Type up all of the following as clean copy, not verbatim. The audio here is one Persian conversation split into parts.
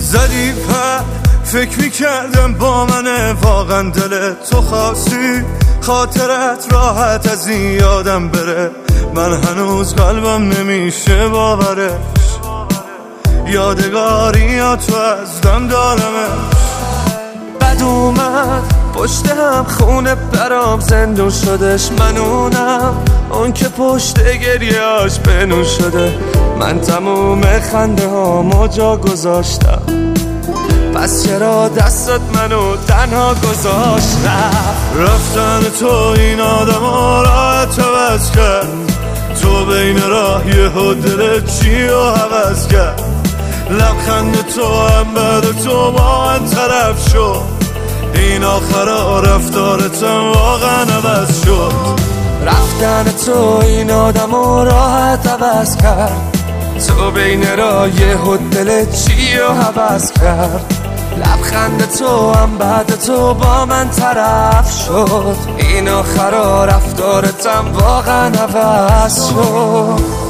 زدی پر فکر میکردم با منه واقعا دل تو خاصی خاطرت راحت از این یادم بره من هنوز قلبم نمیشه باورش یادگاری یا تو از دم دارمش بد اومد پشت هم خونه برام زندون شدش منونم اون که پشت گریهاش بنون شده من تموم خنده هامو جا گذاشتم پس چرا دستت منو تنها گذاشت رفتن تو این آدم ها راحت عوض کرد تو بین راه یهو دلت چی رو عوض کرد لبخند تو هم بعد تو با من طرف شد این آخرا رفتارتم واقعا عوض شد رفتن تو این آدم ها راحت عوض کرد تو بین راه یهو دلت چی رو عوض کرد لبخند تو هم بعد تو با من طرف شد این آخرا رفتارتم واقعا عوض شد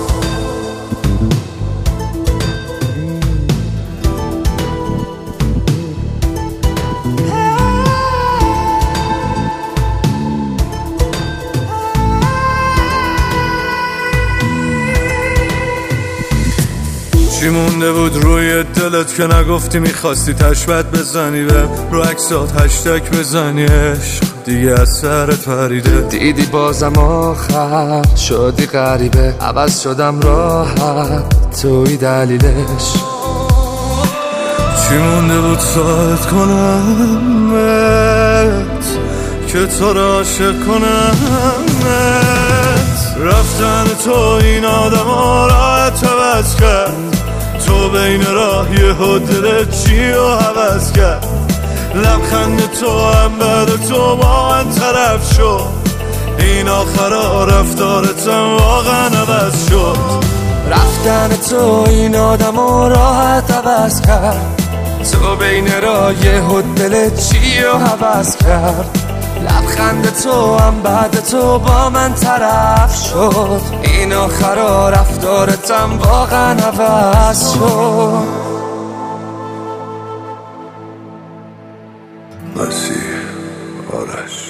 چی مونده بود روی دلت که نگفتی میخواستی تشبت بزنی به رو عکسات هشتگ بزنی عشق دیگه از سرت پریده دیدی بازم آخر شدی غریبه عوض شدم راحت توی دلیلش چی مونده بود ساعت کنمت که تو را عاشق کنمت رفتن تو این آدم ها راحت عوض کرد تو بین راه یهو دلت چی رو عوض کرد لبخند تو هم بعد تو با من طرف شد این آخرا رفتارتم واقعا عوض شد رفتن تو این آدم ها راحت عوض کرد تو بین راه یهو دلت چی رو عوض کرد لبخند تو هم بعد تو با من طرف شد این آخرا رفتارتم واقعا عوض شد مسیح آرش